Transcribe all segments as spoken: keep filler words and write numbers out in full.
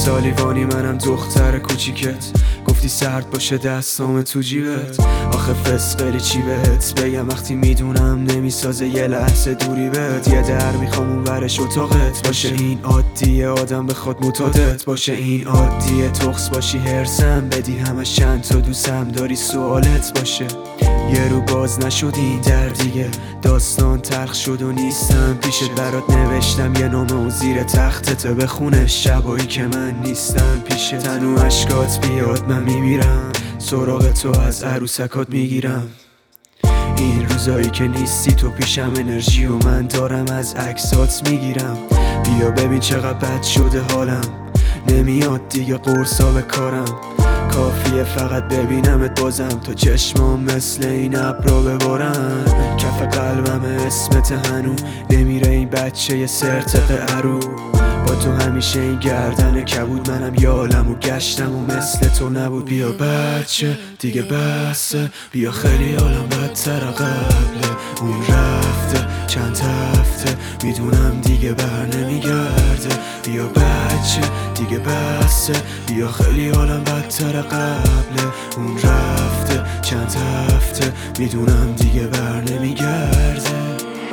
سالیوانی منم دختر کوچیکت، گفتی سرد باشه دستام تو جیبت. آخه فسقلی چی بهت بگم وقتی میدونم نمیسازه یه لحظه دوری بهت. یه در میخوام اون ورش اتاقت باشه، این عادیه آدم بخواد معتادت باشه. این عادیه تخص باشی هرسم بدی همش چند تا دوستم داری سوالت باشه. یه رو باز نشد این در دیگه، داستان تلخ شد و نیستم پیشت. برات نوشتم یه نامه و زیر تختت بخونه شبایی که من نیستم پیشت. تنو اشکات بیاد من میمیرم، سراغ تو از عروسکات میگیرم. این روزایی که نیستی تو پیشم انرژی و من دارم از عکسات میگیرم. بیا ببین چقدر بد شده حالم، نمیاد دیگه قرصا به کارم. کافیه فقط ببینمت بازم تا چشمام مثل این ابرا ببارن. کف قلبم اسمت هنو نمیره این بچه یه سرتق ارو. با تو همیشه این گردن کبود، منم یالم و گشتم و مثل تو نبود. بیا بچه دیگه بسه، بیا خیلی حالم بدتر قبله. اون رفته چند هفته میدونم دیگه بر نمیگرده. بیا بچه دیگه بسه، بیا خیلی حالم بدتر قبله. اون رفته چند هفته میدونم دیگه بر نمیگرده.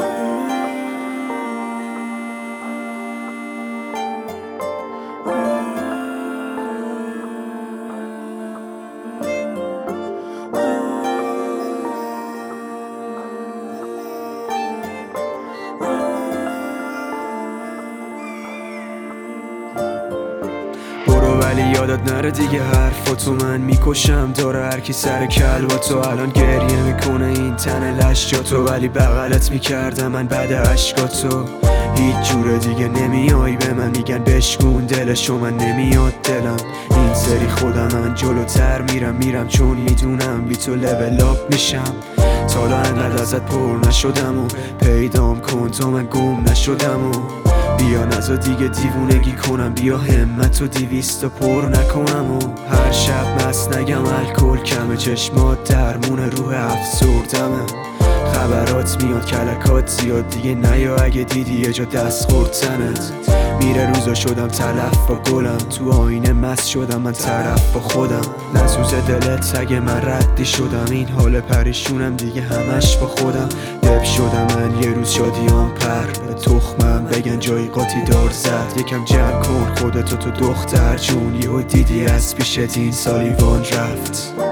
ولی یادت نره دیگه حرفاتو من میکشم. داره هرکی سر کل با تو الان گریه میکنه این تن لشجاتو، ولی بغلت میکردم من بعد عشقاتو. هیچ جوره دیگه نمیای به من، میگن بشکون دلشو، من نمیاد دلم. این سری خودم من جلوتر میرم میرم چون میدونم بی تو لول آپ میشم. تا حالا انقدر ازت پر نشدم و پیدام کن تا من گم نشدم. و بیا نزا دیگه دیوونگی کنم، بیا همت و دیویستا پر نکنم. و هر شب مست نگم الکل کمه، چشمات درمون روح افسردمه. خبرات میاد کلکات زیاد دیگه نیا، اگه دیدی یه جا دست خورد تنت. میره روزا شدم تلف با گلم، تو آینه مست شدم من طرف با خودم. نسوز دلت اگه من ردی شدم، این حال پریشونم دیگه همش با خودم. دب شدم من یه روز شادیام پر به تخمم، بگن جایی قاطی دار زد. یکم جمع کن خودتو تو دختر جون، یهو دیدی از پیشت این سالیوان رفت.